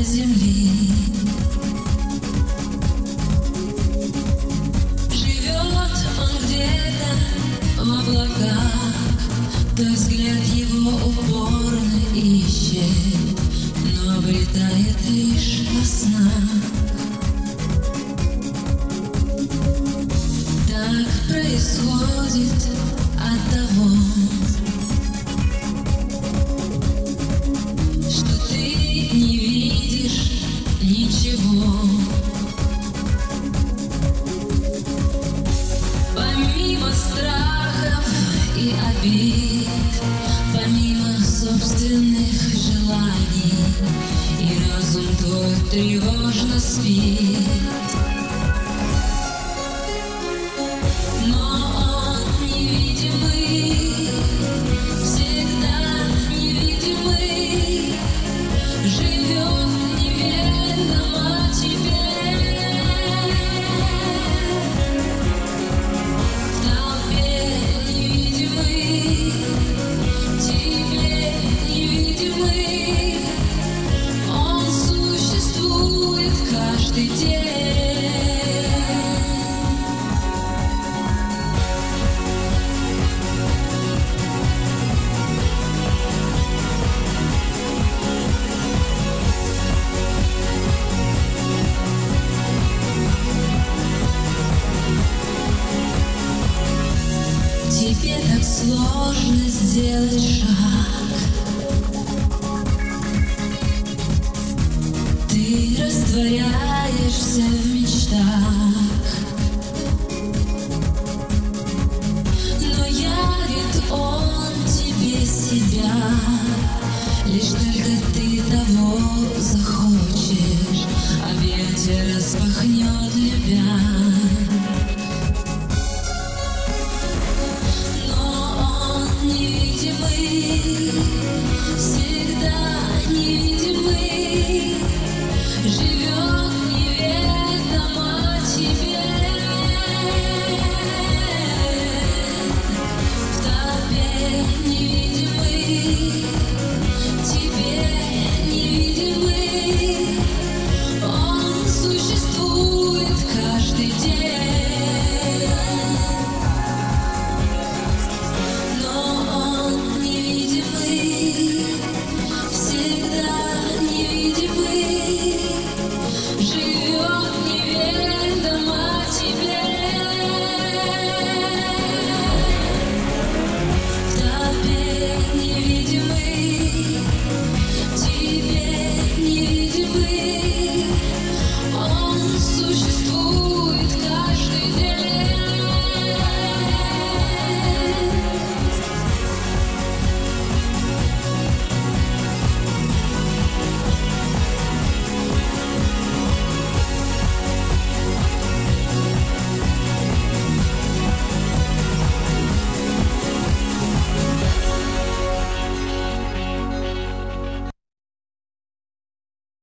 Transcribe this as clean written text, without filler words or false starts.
земли. Живет он где-то в облаках, то взгляд его упорно ищет, но обретает лишь во снах. Так происходит от того, что ты не видишь ничего. Помимо страхов и обид, помимо собственных желаний, и разум твой тревожно спит. Тебе так сложно сделать шаг, ты растворяешься в мечтах, но явит он тебе себя, лишь только ты того захочешь, объятия распахнет, любя.